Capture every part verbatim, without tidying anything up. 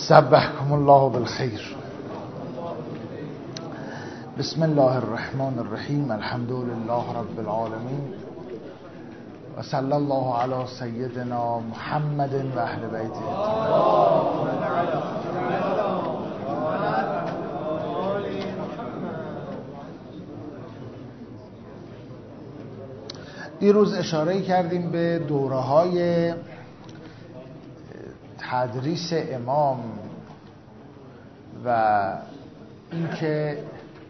صبحكم الله بالخير. بسم الله الرحمن الرحیم. الحمد لله رب العالمین و صلی الله علی سیدنا محمد و اهل بیته. دیروز اشاره کردیم به دوره‌های تدریس امام و اینکه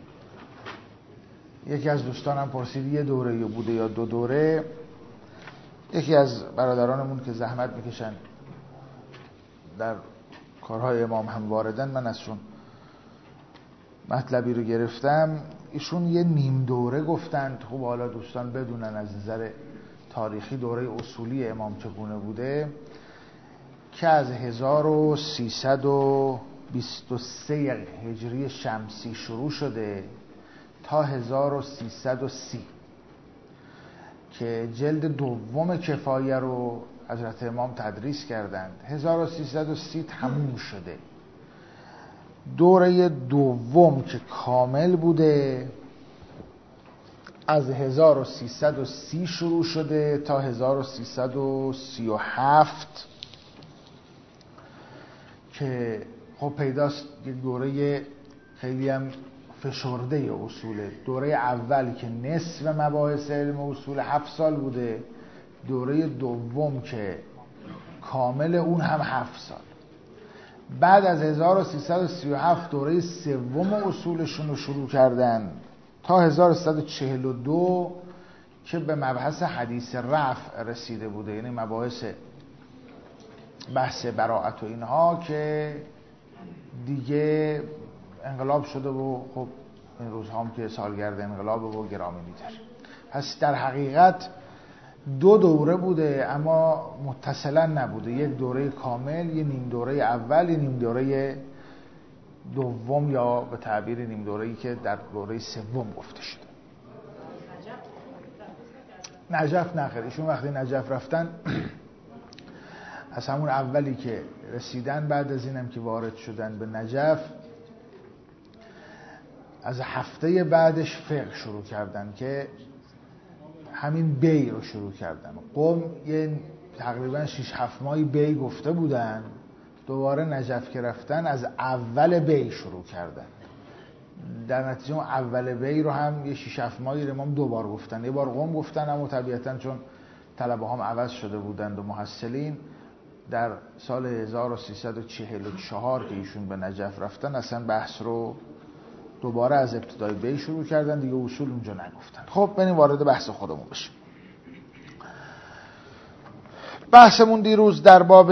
یکی از دوستانم پرسید یه دوره بوده یا دو دوره. یکی از برادرانمون که زحمت میکشن در کارهای امام هم واردن، من ازشون مطلبی رو گرفتم، ایشون یه نیم دوره گفتند. خب حالا دوستان بدونن از نظر تاریخی دوره اصولی امام چگونه بوده، که از هزار و سیصد و بیست و سه هجری شمسی شروع شده تا هزار و سیصد و سی که جلد دوم کفایه رو حضرت امام تدریس کردند. هزار و سیصد و سی تموم شده. دوره دوم که کامل بوده از هزار و سیصد و سی شروع شده تا هزار و سیصد و سی و هفت که خب پیداست یک دوره خیلی هم فشرده اصوله. دوره اول که نصف مباحث علم اصول هفت سال بوده، دوره دوم که کامل اون هم هفت سال. بعد از هزار و سیصد و سی و هفت دوره سوم اصولشون رو شروع کردن تا هزار و سیصد و چهل و دو که به مبحث حدیث رفع رسیده بوده، یعنی مباحث بحث براءت و اینها که دیگه انقلاب شده و خب این روزها هم که سالگرد انقلاب و گرامی می‌داره. پس در حقیقت دو دوره بوده اما متصلا نبوده، یک دوره کامل، یه نیم دوره اول، یه نیم دوره دوم، یا به تعبیر نیم دوره‌ای که در دوره سوم گفته شده. نجف نخیر، ایشون وقتی نجف رفتن از همون اولی که رسیدن، بعد از اینم که وارد شدن به نجف، از هفته بعدش فقه شروع کردن که همین بی رو شروع کردن. قوم یه تقریبا شش هفت ماهی بی گفته بودن، دوباره نجف که رفتن از اول بی شروع کردن. در نتیجه اون اول بی رو هم یه شش هفت ماهی امام دوبار گفتن. یه بار قوم گفتن، اما طبیعتاً چون طلبه هم عوض شده بودند و محصلین، در سال هزار و سیصد و چهل و چهار که ایشون به نجف رفتن اصلا بحث رو دوباره از ابتدای بی شروع کردن، دیگه اصول اونجا نگفتن. خب بریم وارد بحث خودمون بشیم. بحثمون دیروز در باب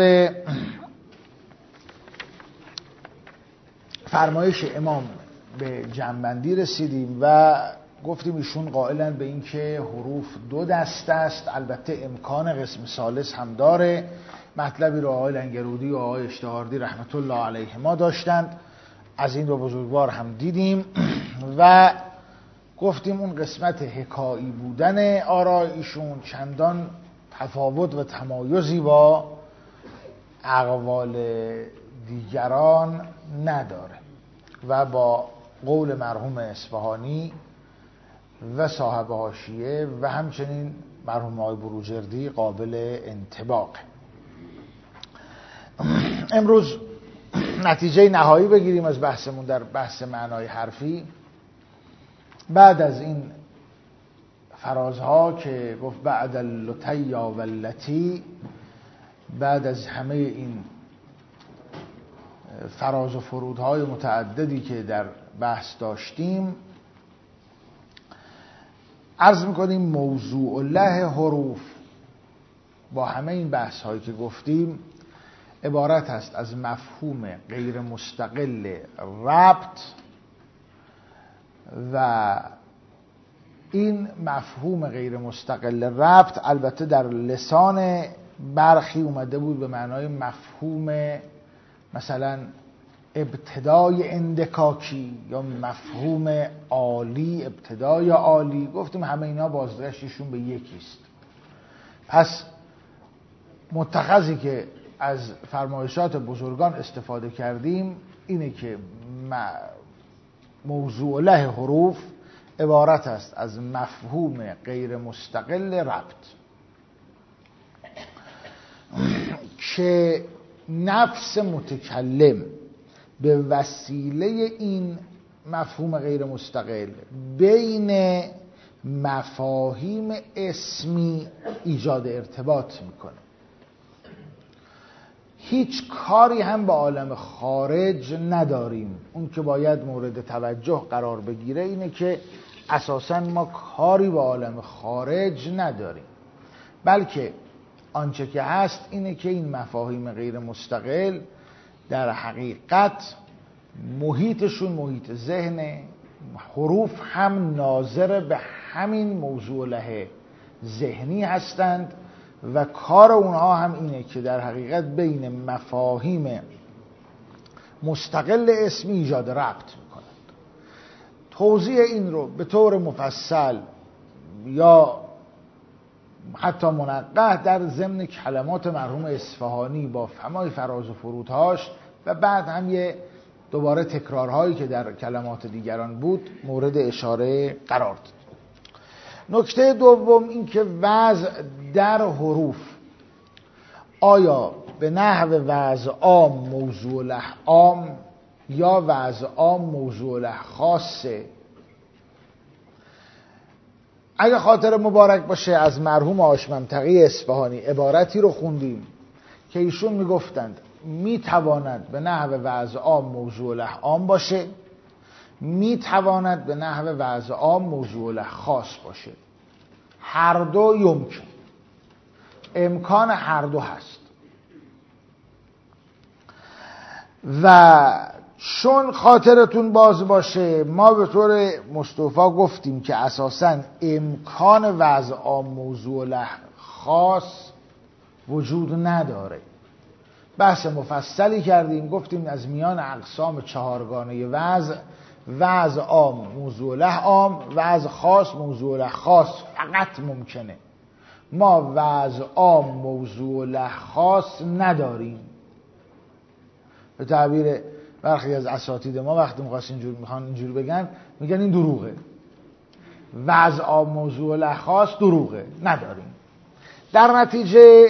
فرمایش امام به جمع‌بندی رسیدیم و گفتیم ایشون قائلن به این که حروف دو دسته است، البته امکان قسم ثالث هم داره. مطلبی رو آقای لنگرودی و آقای اشتهاردی رحمت الله علیهما داشتند، از این رو بزرگوار هم دیدیم و گفتیم اون قسمت حکایی بودن آراء ایشون چندان تفاوت و تمایزی با اقوال دیگران نداره و با قول مرحوم اصفهانی و صاحب حاشیه و همچنین مرحوم آقای بروجردی قابل انطباق. امروز نتیجه نهایی بگیریم از بحثمون در بحث معنای حرفی. بعد از این فرازها که گفت بعد اللتیا و اللتی، بعد از همه این فراز و فرودهای متعددی که در بحث داشتیم، عرض میکنیم موضوع له حروف با همه این بحث هایی که گفتیم عبارت است از مفهوم غیر مستقل ربط و این مفهوم غیر مستقل ربط البته در لسان برخی اومده بود به معنای مفهوم مثلا ابتدای اندکاکی یا مفهوم عالی، ابتدای عالی. گفتیم همه اینا بازگشتشون به یکیست. پس متخذی که از فرمایشات بزرگان استفاده کردیم اینه که موضوع له حروف عبارت است از مفهوم غیر مستقل ربط که نفس متکلم به وسیله این مفهوم غیر مستقل بین مفاهیم اسمی ایجاد ارتباط میکنه. هیچ کاری هم به عالم خارج نداریم. اون که باید مورد توجه قرار بگیره اینه که اساساً ما کاری به عالم خارج نداریم، بلکه آنچه که هست اینه که این مفاهیم غیر مستقل در حقیقت محیطشون محیط ذهن، حروف هم ناظر به همین موضوع له ذهنی هستند و کار اونها هم اینه که در حقیقت بین مفاهیم مستقل اسمی ایجاد ربط میکنند. توضیح این رو به طور مفصل یا حتی منقح در ضمن کلمات مرحوم اصفهانی با فمای فراز و فرودهاش و بعد هم یه دوباره تکرارهایی که در کلمات دیگران بود مورد اشاره قرار داد. نکته دوم این که وضع در حروف آیا به نحو وضع عام موضوع له عام یا وضع عام موضوع له خاصه. اگه خاطر مبارک باشه از مرحوم آشممتقی اصفهانی عبارتی رو خوندیم که ایشون میگفتند میتواند به نحو وضع عام موضوع له عام باشه، میتواند به نحو وضع عام موضوع له خاص باشه. هر دو یمکن، امکان هر دو هست. و چون خاطرتون باز باشه ما به طور مصطفی گفتیم که اساساً امکان وضع عام موضوع له خاص وجود نداره. بحث مفصلی کردیم، گفتیم از میان اقسام چهارگانه وضع، وضع عام موضوع له عام، وضع خاص موضوع له خاص فقط ممکنه. ما وضع عام موضوع له خاص نداریم. به تعبیر برخی از اساتید ما وقتی میخواست اینجور میخوان اینجور بگن میگن این دروغه. وضع عام موضوع له خاص دروغه، نداریم. در نتیجه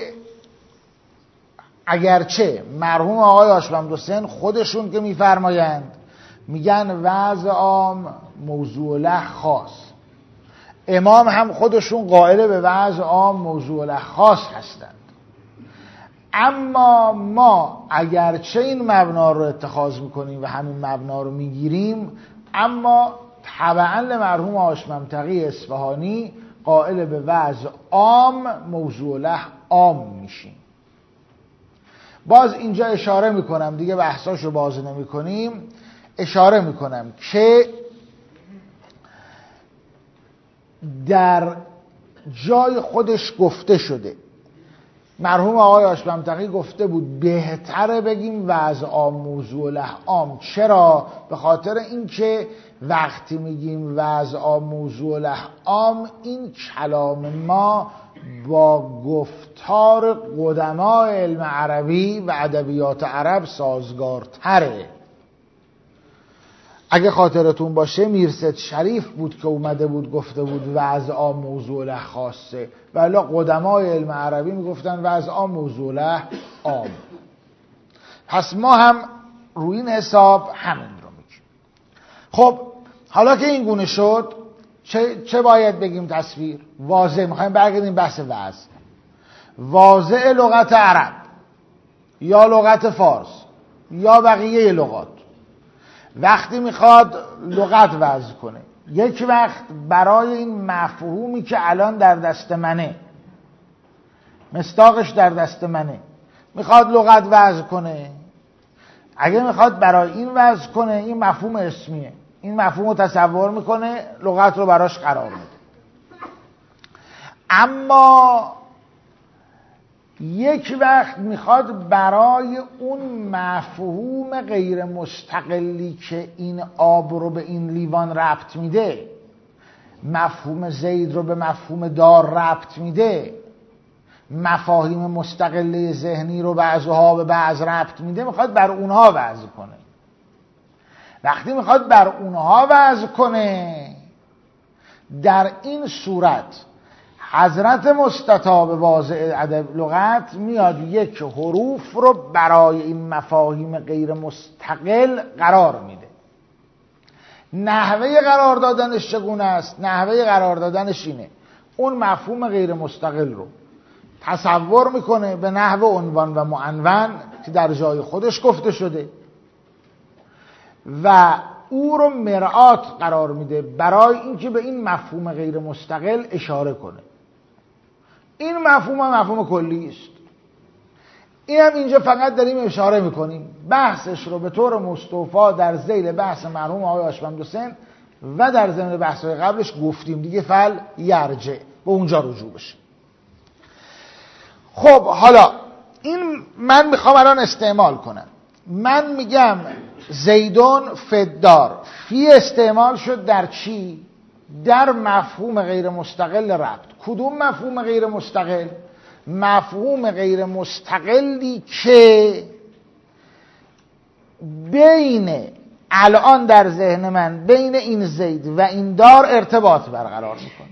اگرچه مرحوم آقای آشممدوسن خودشون که میفرمایند میگن وضع عام موضوع له خاص، امام هم خودشون قائل به وضع عام موضوع له خاص هستند، اما ما اگرچه این مبنا رو اتخاذ میکنیم و همین مبنا رو میگیریم، اما تبعا لمرحوم آشممتقی اصفهانی قائل به وضع عام موضوع له عام میشیم. باز اینجا اشاره میکنم، دیگه بحثاشو باز نمی کنیم، اشاره میکنم که در جای خودش گفته شده. مرحوم آقای آشممتقی گفته بود بهتره بگیم وضع عام موضوع له عام. چرا؟ به خاطر اینکه وقتی میگیم وضع عام موضوع له عام این کلام ما با گفتار قدمای علم عربی و ادبیات عرب سازگارتره. اگه خاطرتون باشه میرصد شریف بود که اومده بود گفته بود وضع عام موضوع له خاصه، ولی قدمای علم عربی میگفتن وضع عام موضوع له عام. پس ما هم روی این حساب همین رو میگیم. خب حالا که این گونه شد چه, چه باید بگیم تصویر؟ واضح میخوایم برگردیم بحث وضع. واضع لغت عرب یا لغت فارس یا بقیه لغات وقتی میخواد لغت وضع کنه، یک وقت برای این مفهومی که الان در دست منه، مصداقش در دست منه، میخواد لغت وضع کنه، اگه میخواد برای این وضع کنه این مفهوم اسمیه، این مفهوم رو تصور میکنه، لغت رو براش قرار میده. اما یک وقت میخواد برای اون مفهوم غیر مستقلی که این آب رو به این لیوان ربط میده، مفهوم زید رو به مفهوم دار ربط میده، مفاهیم مستقله ذهنی رو بعضها به بعض ربط میده، میخواد بر اونها وضع کنه. وقتی میخواد بر اونها وضع کنه، در این صورت حضرت مستطاب واضع ادب لغت میاد یک حروف رو برای این مفاهیم غیر مستقل قرار میده. نحوه قرار دادنش چگونه است؟ نحوه قرار دادنش اینه: اون مفهوم غیر مستقل رو تصور میکنه به نحو عنوان و معنون که در جای خودش گفته شده و او رو مرآت قرار میده برای اینکه به این مفهوم غیر مستقل اشاره کنه. این مفهوم هم مفهوم کلی است. این هم اینجا فقط داریم اشاره میکنیم. بحثش رو به طور مستوفا در ذیل بحث مرحوم آقای هاشم‌حمد حسین و در ضمن بحث‌های قبلش گفتیم دیگه، فل یرجع به اونجا رجوع بشه. خب حالا این من میخوام الان استعمال کنم. من میگم زیدون فدار، فی استعمال شد در چی؟ در مفهوم غیر مستقل ربط. کدوم مفهوم غیر مستقل؟ مفهوم غیر مستقلی که بین الان در ذهن من بین این زید و این دار ارتباط برقرار میکنه.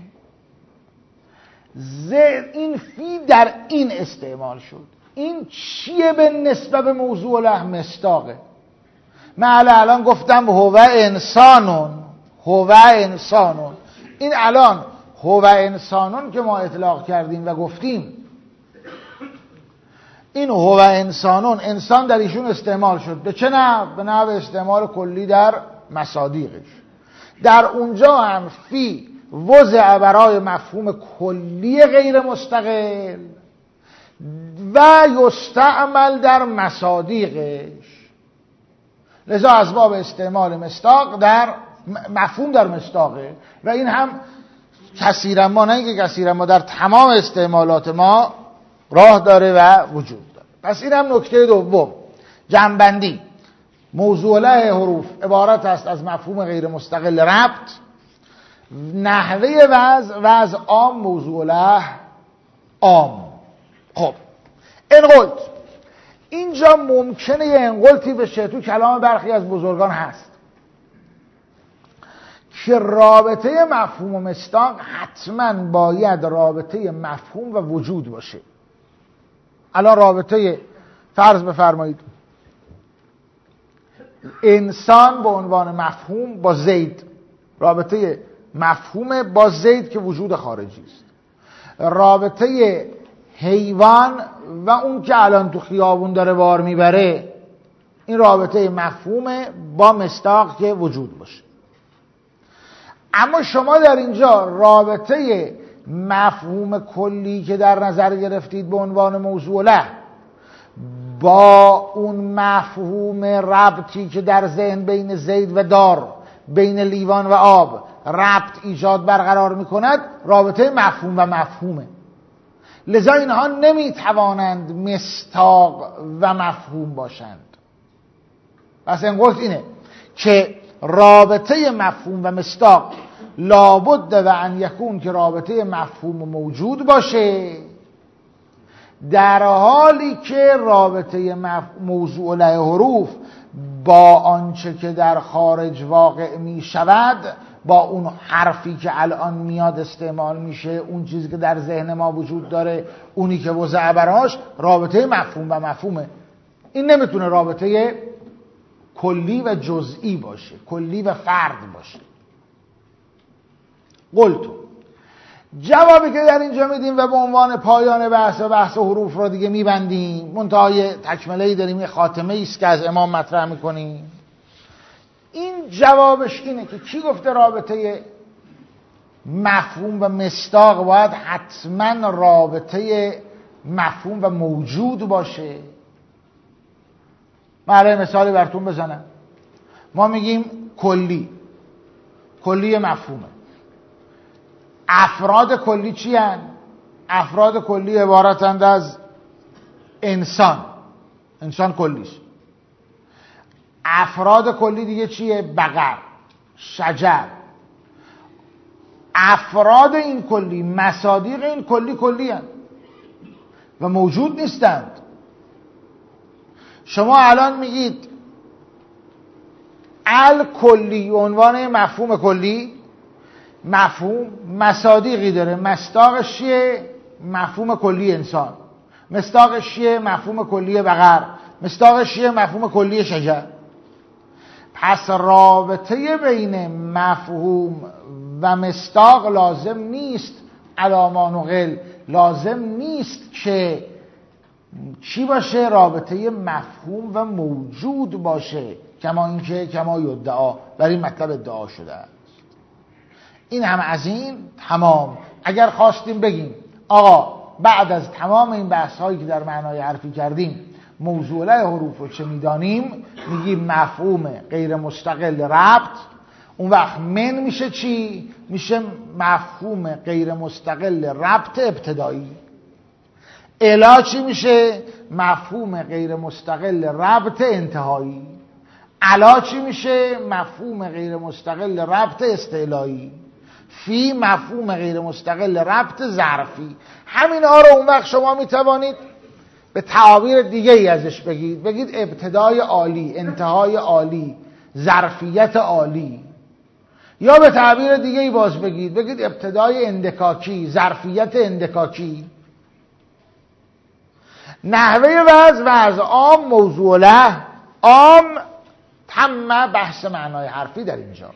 زید این فی در این استعمال شد. این چیه به نسبت به موضوع له؟ مصداقه. من الان گفتم هو انسانون، هو انسانون. این الان هو انسانون که ما اطلاق کردیم و گفتیم این هو انسانون، انسان در ایشون استعمال شد. به چه نحو؟ به نحو استعمال کلی در مصادیقش. در اونجا هم فی وضع برای مفهوم کلی غیر مستقل و یستعمل در مصادیقش. لذا از باب استعمال مصداق در مفهوم در مصداقه و این هم کثیرا ما، نه اینکه کثیرا ما، در تمام استعمالات ما راه داره و وجود داره. پس این هم نکته دوم، جمع‌بندی. موضوع له حروف عبارت است از مفهوم غیر مستقل ربط. نحوه وضع وضع عام، موضوع له عام. خب انقلت، اینجا ممکنه یه انقلتی بشه، تو کلام برخی از بزرگان هست که رابطه مفهوم و مصداق حتما باید رابطه مفهوم و وجود باشه. الان رابطه، فرض بفرمایید انسان به عنوان مفهوم با زید، رابطه مفهوم با زید که وجود خارجی است. رابطه حیوان و اون که الان تو خیابون داره بار میبره، این رابطه مفهوم با مصداق که وجود باشه. اما شما در اینجا رابطه مفهوم کلی که در نظر گرفتید به عنوان موضوع له با اون مفهوم ربطی که در ذهن بین زید و دار، بین لیوان و آب ربط ایجاد برقرار میکند، رابطه مفهوم و مفهومه. لذا اینها نمیتوانند مصداق و مفهوم باشند. پس انقلت اینه که رابطه مفهوم و مصداق لابد و ان یکون که رابطه مفهوم موجود باشه، در حالی که رابطه موضوع له حروف با آنچه که در خارج واقع می شود، با اون حرفی که الان میاد استعمال میشه، اون چیزی که در ذهن ما وجود داره، اونی که وضع براش، رابطه مفهوم و مفهومه. این نمیتونه رابطه کلی و جزئی باشه، کلی و فرد باشه. قلتو، جوابی که در اینجا میدیم و به عنوان پایان بحث و بحث حروف رو دیگه میبندیم، منتهای تکمله‌ای داریم، یه خاتمه ایست که از امام مطرح میکنیم. این جوابش اینه که کی گفته رابطه مفهوم و مصداق باید حتما رابطه مفهوم و موجود باشه؟ من مثالی براتون بزنم. ما میگیم کلی، کلی مفهومه. افراد کلی چی هن؟ افراد کلی عبارتند از انسان، انسان کلیش. افراد کلی دیگه چیه؟ بقر، شجر. افراد این کلی، مصادیق این کلی کلی هن. و موجود نیستند. شما الان میگید الکلی عنوان مفهوم کلی، مفهوم مصادیقی داره. مصداقش چیه؟ مفهوم کلی انسان. مصداقش چیه؟ مفهوم کلی بقر. مصداقش چیه؟ مفهوم کلی شجر. پس رابطه بین مفهوم و مصداق لازم نیست علامان و غل، لازم نیست که چی باشه؟ رابطه مفهوم و موجود باشه، کما اینکه کما یدعا، برای این مطلب ادعا شده است. این هم از این تمام. اگر خواستیم بگیم آقا بعد از تمام این بحث هایی که در معنای حرفی کردیم موضوع حروف رو چه میدانیم، میگیم مفهوم غیر مستقل ربط. اون وقت من میشه چی؟ میشه مفهوم غیر مستقل ربط ابتدایی. الا چی میشه؟ مفهوم غیر مستقل ربط انتهایی. علا چی میشه؟ مفهوم غیر مستقل ربط استعلایی. فی مفهوم غیر مستقل ربط ظرفی. همینا رو اون وقت شما میتوانید به تعابیر دیگه ای ازش بگید، بگید ابتدای عالی، انتهای عالی، ظرفیت عالی. یا به تعبیر دیگه ای باز بگید، بگید ابتدای اندکاکی، ظرفیت اندکاکی. نحوه وضع وضع عام موضوع له عام تم بحث معنای حرفی در اینجا.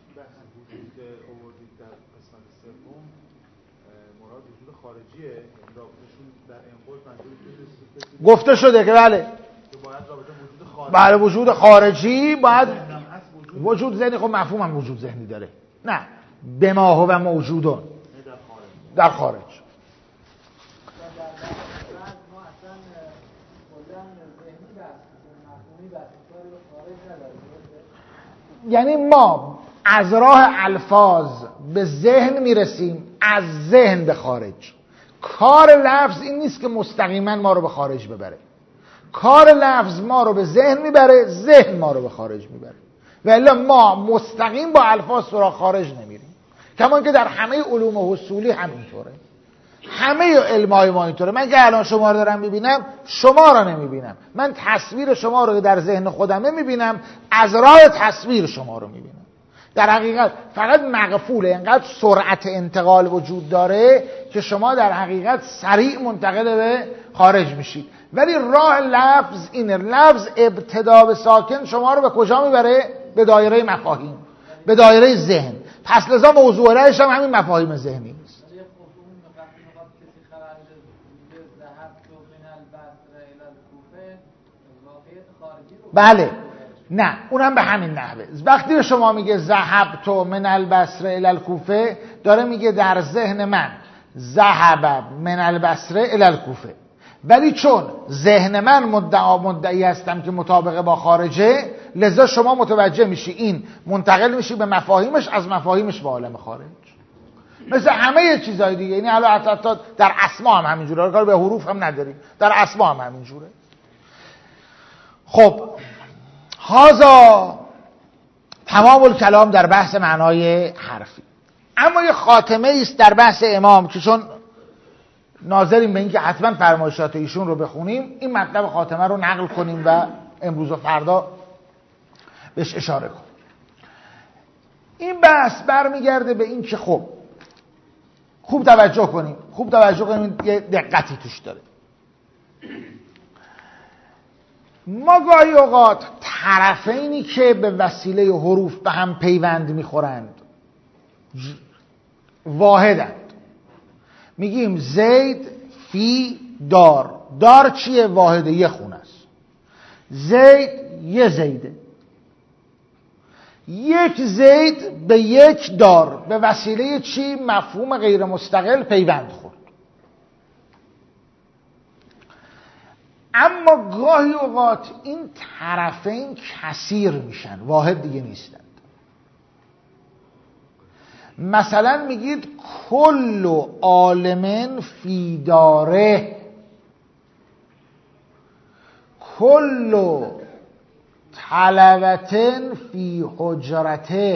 گفته شده که بله بله وجود خارجی باید وجود ذهنی. خب مفهوم هم وجود ذهنی داره. نه به ما هو موجودون در خارج. یعنی ما از راه الفاظ به ذهن میرسیم، از ذهن به خارج. کار لفظ این نیست که مستقیما ما رو به خارج ببره. کار لفظ ما رو به ذهن میبره، ذهن ما رو به خارج میبره. و الا ما مستقیم با الفاظ سراغ خارج نمیریم. کما که در همه علوم حصولی همینطوره. همه علمای ما اینطوره. من که الان شما رو دارم میبینم، شما رو نمیبینم. من تصویر شما رو در ذهن خودمه میبینم، از راه تصویر شما رو میبینم. در حقیقت فقط مقفوله، اینقدر سرعت انتقال وجود داره که شما در حقیقت سریع منتقل به خارج میشید. ولی راه لفظ اینه. لفظ ابتدا به ساکن شما رو به کجا میبره؟ به دایره مفاهیم، به دایره ذهن. پس لذا موضوع رایش هم همین مفاهیم ذهنی است. بله نه اونم به همین نحوه. وقتی به شما میگه ذهبت من البصره الی الکوفه، داره میگه در ذهن من ذهب من البصره الی الکوفه، ولی چون ذهن من مدعا مدعی هستم که مطابقه با خارجه، لذا شما متوجه میشی این منتقل میشی به مفاهیمش، از مفاهیمش به عالم خارج. مثل همه چیزهای دیگه. یعنی حالا حتی در اسما هم همینجوره، کار به حروف هم نداریم، در اسما هم همینجوره. خب هذا تمام الکلام در بحث معنای حرفی. اما یه خاتمه است در بحث امام که چون ناظریم به این که حتما فرمایشات ایشون رو بخونیم، این مطلب خاتمه رو نقل کنیم و امروز و فردا بهش اشاره کنیم. این بحث برمیگرده به این که خب خوب توجه کنیم، خوب توجه کنیم، یه دقتی توش داره. ما گاهی اوقات طرفینی که به وسیله حروف به هم پیوند میخورند واحدند. میگیم زید فی دار. دار چیه؟ واحده، یه خونه است. زید یه زیده. یک زید به یک دار به وسیله چی؟ مفهوم غیر مستقل پیوند خورد. اما گاهی اوقات این طرفین کثیر میشن، واحد دیگه نیستند. مثلا میگید کل عالم فی داره، کل طلبتن فی حجرته.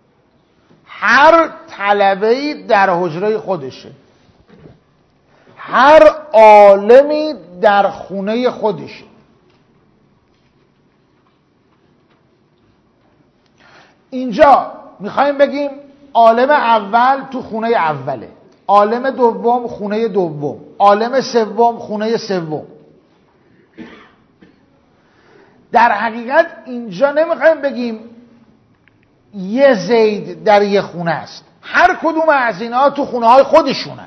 هر طلبه‌ای در حجره خودشه، هر عالمی در خونه خودشه. اینجا میخوایم بگیم عالم اول تو خونه اوله، عالم دوم خونه دوم، عالم سوم خونه سوم. در حقیقت اینجا نمیخوایم بگیم یه زید در یه خونه است، هر کدوم از اینها تو خونه های خودشونن.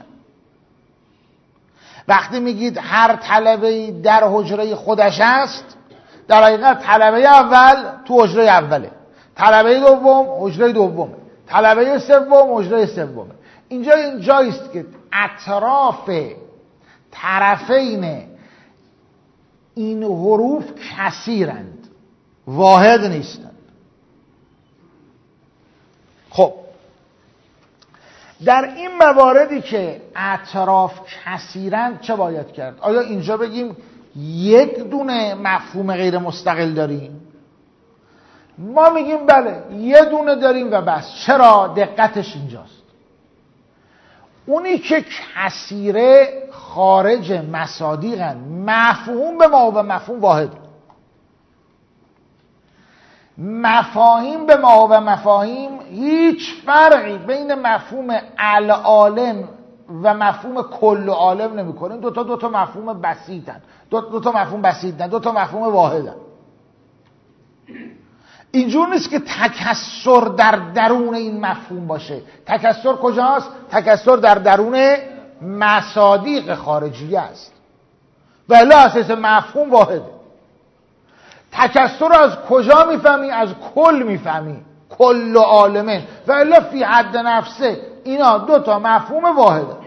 وقتی میگید هر طلبه‌ای در حجره خودش است، در حقیقت طلبه اول تو حجره اوله، طلبه دوم حجره دومه، طلبه سوم حجره سومه. اینجا اینجایی است که اطراف طرفین این حروف کثیرند، واحد نیستند. خب در این مواردی که اطراف کثیرند چه باید کرد؟ آیا اینجا بگیم یک دونه مفهوم غیر مستقل داریم؟ ما میگیم بله یه دونه داریم و بس. چرا؟ دقتش اینجاست. اونی که کثیره خارج مصادیقن، مفهوم به ما و مفهوم واحد، مفاهیم به ما و مفاهیم هیچ فرقی بین مفهوم العالم و مفهوم کل عالم نمی کنیم. دو تا دو تا مفهوم بسیطن، دو, دو تا مفهوم بسیطن، دو تا مفهوم واحدن. اینجور نیست که تکثر در درون این مفهوم باشه. تکثر کجاست؟ تکثر در درون مصادیق خارجی است، ولی اساس مفهوم واحده. تکثر از کجا میفهمی؟ از کل میفهمی، کل عالمه، ولی فی حد نفسه اینا دو تا مفهوم واحده.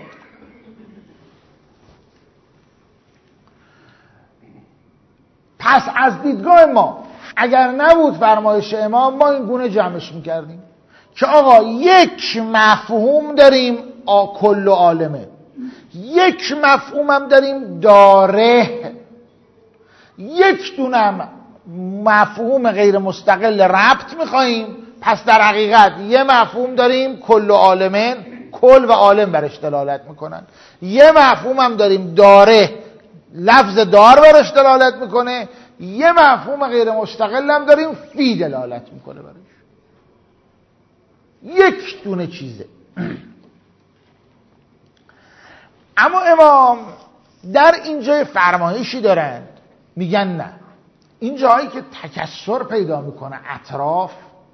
پس از دیدگاه ما اگر نبود فرمایش امام، ما این گونه جمعش میکردیم که آقا یک مفهوم داریم آ کل عالمه، یک مفهوم هم داریم داره، یک دونم مفهوم غیر مستقل ربط میخواییم. پس در حقیقت یه مفهوم داریم کل عالمه، کل و عالم برش دلالت میکنن. یه مفهوم هم داریم داره، لفظ دار برش دلالت میکنه. یه مفهوم غیر مستقل هم داریم فی دلالت میکنه برش. یک دونه چیزه. اما امام در اینجای فرمایشی دارند، میگن نه، این جایی که تکثر پیدا میکنه اطراف،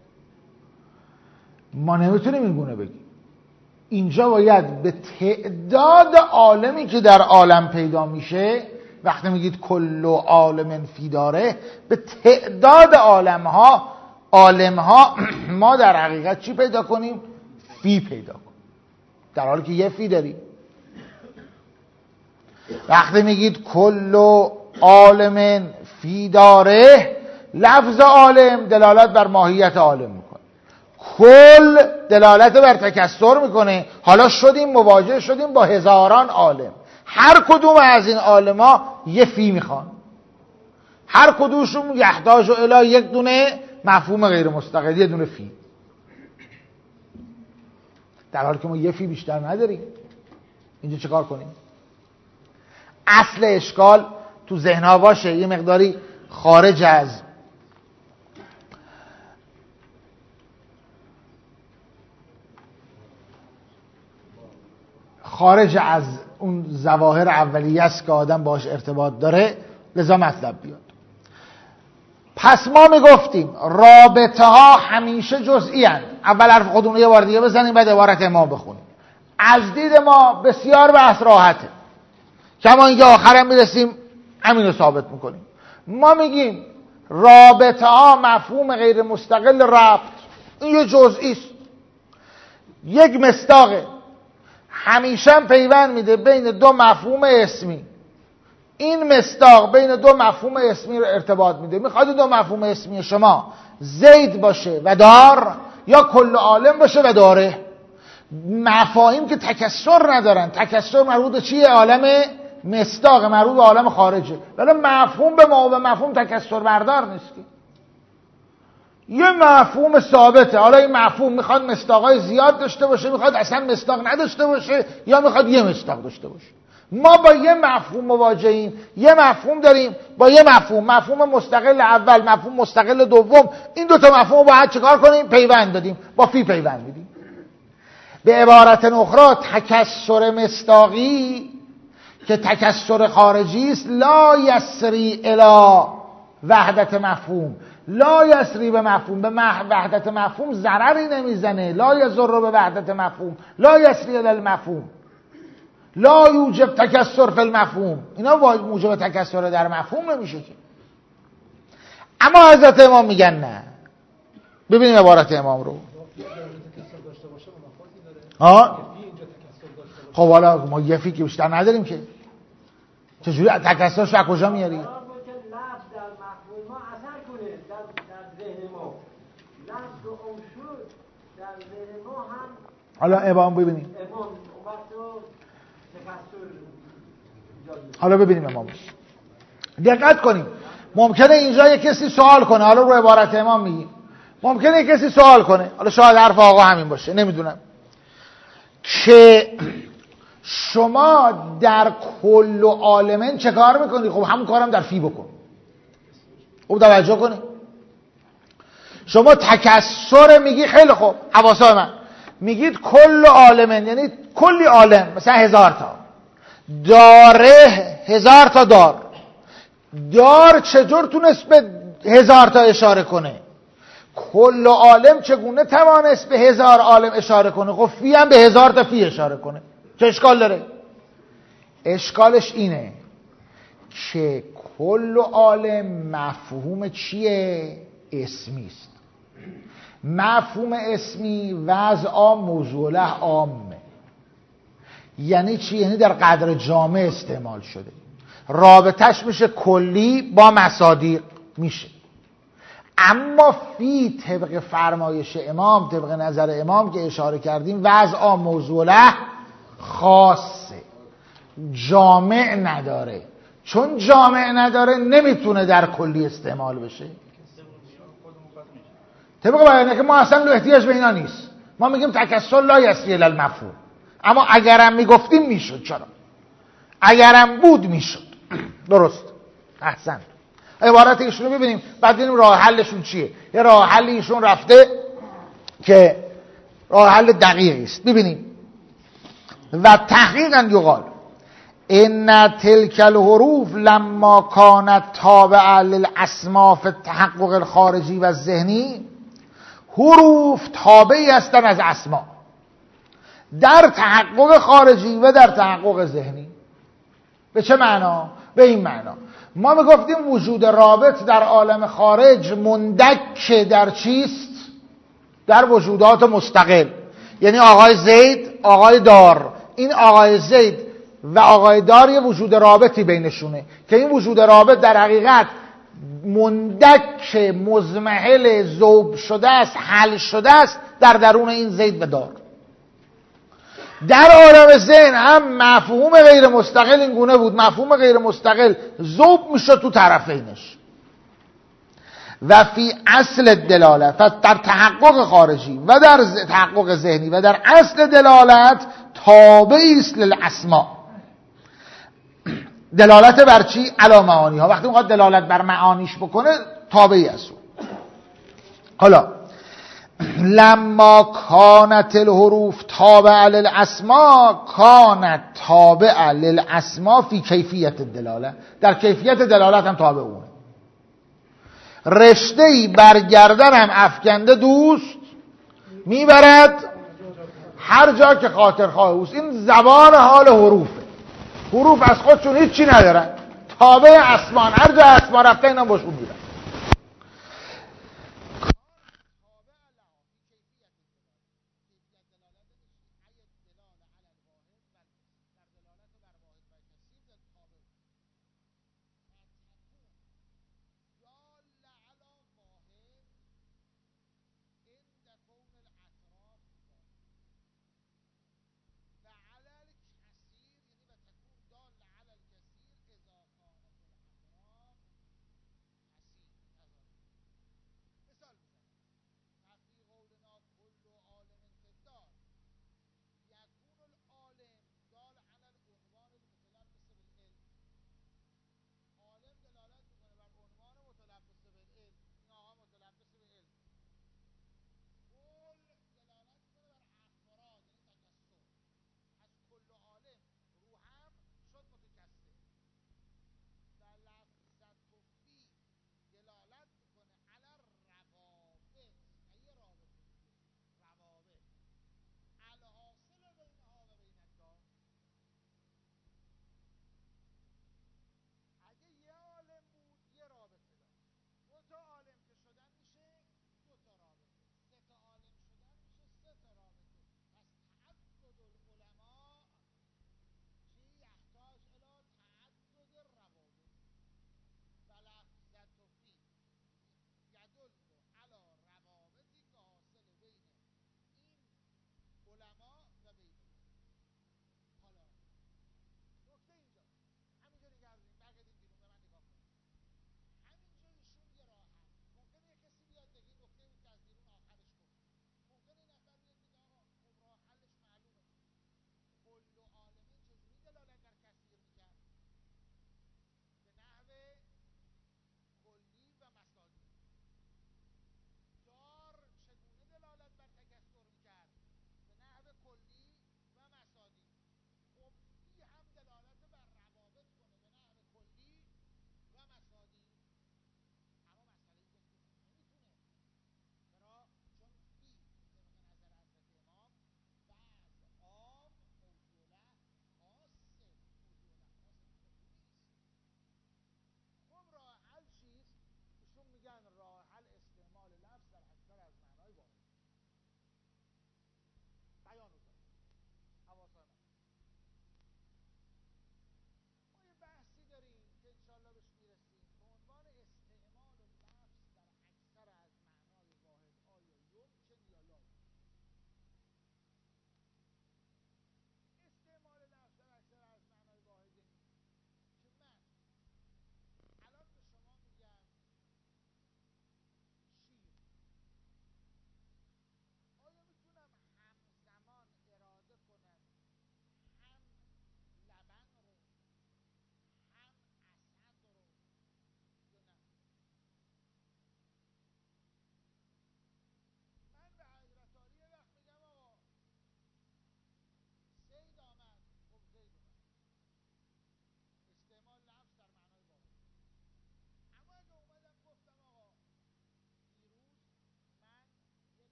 ما نمیتونیم این گونه بگیم. اینجا باید به تعداد عالمی که در عالم پیدا میشه، وقتی میگید کل عالم فی داره، به تعداد عالم ها عالم ها ما در حقیقت چی پیدا کنیم؟ فی پیدا کنیم، در حالی که یه فی داریم. وقتی میگید کل عالم فی داره، لفظ عالم دلالت بر ماهیت عالم میکنه، کل دلالت بر تکثر میکنه. حالا شدیم مواجه شدیم با هزاران عالم، هر کدوم از این عالم‌ها یه فی میخوان، هر کدومشون یحتاج الی یک دونه مفهوم غیر مستقل، یه دونه فی، در حالی که ما یه فی بیشتر نداریم. اینجا چه کار کنیم؟ اصل اشکال تو ذهنها باشه، یه مقداری خارج از خارج از اون ظواهر اولیه است که آدم باش ارتباط داره، لذا مطلب بیاد. پس ما میگفتیم رابطه ها همیشه جزئی اند. اول حرف خودمون رو یه بار دیگه بزنیم، بعد عبارت امام بخونیم. از دید ما بسیار بحث راحته، کما اینکه آخرم میرسیم همین رو ثابت میکنیم. ما میگیم رابطه ها مفهوم غیر مستقل ربط، این یه جزئی است، یک مصداقه، همیشه هم پیوند میده بین دو مفهوم اسمی. این مصداق بین دو مفهوم اسمی رو ارتباط میده. میخواد دو مفهوم اسمی شما زید باشه و دار، یا کل عالم باشه و داره. مفاهیم که تکثر ندارن، تکثر مربوط به چیه؟ عالم مصداق، مربوط به عالم خارجه، ولی مفهوم به ما و مفهوم تکثر بردار نیست. یه مفهوم ثابته. حالا این مفهوم میخواد مصداقای زیاد داشته باشه، میخواد اصلا مصداق نداشته باشه، یا میخواد یه مصداق داشته باشه. ما با یه مفهوم مواجهیم، یه مفهوم داریم با یه مفهوم، مفهوم مستقل اول، مفهوم مستقل دوم. این دو تا مفهوم رو باید چیکار کنیم؟ پیوند دادیم، با فی پیوند میدیم. به عبارت اخرى تکسر مصداقی که تکسر خارجی است، لا یسری الی وحدت مفهوم، لا یسری به مفهوم، به وحدت مفهوم ضرری نمیزنه، لا یضر به وحدت مفهوم، لا یسری الی المفهوم، لا یوجب تکسر فی المفهوم. اینا موجب تکسر در مفهوم نمیشه که. اما حضرت امام میگن نه. ببینیم عبارت امام رو. ها؟ خب حالا ما یه فی که بیشتر نداریم که. چجوری تکسرش از کجا میاری؟ حالا امام ببینیم. حالا ببینیم امام. دقت کنیم. ممکنه اینجا یک کسی سوال کنه، حالا رو عبارت امام میگیم. ممکنه یک کسی سوال کنه، حالا شاید حرف آقا همین باشه، نمیدونم، که شما در کل و عالمین چه کار میکنی؟ خب همون کارم در فی بکن. خب توجه کنی. شما تکسر میگی، خیلی خوب، حواسای من میگید کل و عالمین، یعنی کلی عالم، مثلا هزار تا داره، هزار تا دار دار چجور تونست به هزار تا اشاره کنه؟ کل عالم چگونه توانست به هزار عالم اشاره کنه؟ خب فی هم به هزار تا فی اشاره کنه. چه اشکال داره؟ اشکالش اینه که کل عالم مفهوم چیه؟ اسمی است. مفهوم اسمی وضع عام موضوع له عامه. یعنی چی؟ یعنی در قدر جامع استعمال شده، رابطش میشه کلی با مصادیق میشه. اما فی طبق فرمایش امام، طبق نظر امام که اشاره کردیم، وضع عام موضوع له خاصه، جامع نداره. چون جامع نداره نمیتونه در کلی استعمال بشه. طبق بیانه که ما اصلا احتیاج به اینا نیست. ما میگیم تکسر لا یسری الی المفهوم. اما اگرم میگفتیم میشد. چرا؟ اگرم بود میشد. درست، احسن. عبارت ایشون رو ببینیم، بعد ببینیم راه حلشون چیه. یه راه حل ایشون رفته که راه حل دقیقی است. ببینیم. و تحقیقا یقال ان تلک الحروف لما کانت تابعه للاسماء فی التحقق الخارجی و الذهنی، حروف تابعی هستند از اسما در تحقق خارجی و در تحقق ذهنی. به چه معنا؟ به این معنا ما میگفتیم وجود رابط در عالم خارج مندک در چیست؟ در وجودات مستقل. یعنی آقای زید، آقای دار. این آقای زید و آقای دار یه وجود رابطی بینشونه که این وجود رابط در حقیقت مندک، مزمحل، ذوب شده است، حل شده است در درون این زید و دار. در عالم ذهن هم مفهوم غیر مستقل این گونه بود. مفهوم غیر مستقل ذوب میشه تو طرفینش. و فی اصل دلالت، در تحقق خارجی و در تحقق ذهنی و در اصل دلالت تابعی است للاسماء. دلالت بر چی؟ علی معانی ها. وقتی میخواد دلالت بر معانیش بکنه تابعی است. حالا لما کانت الحروف تابعه للاسماء کانت تابعه للاسماء فی کیفیت الدلاله. در کیفیت دلالت هم تابع اونه. رشته‌ای برگردن هم افکنده دوست میبرد هر جا که خاطر خواه اوست. این زبان حال حروفه. حروف از خودشون هیچی ندارن، تابع اسمان، هر جا اسمان رفته اینا باشون میرن.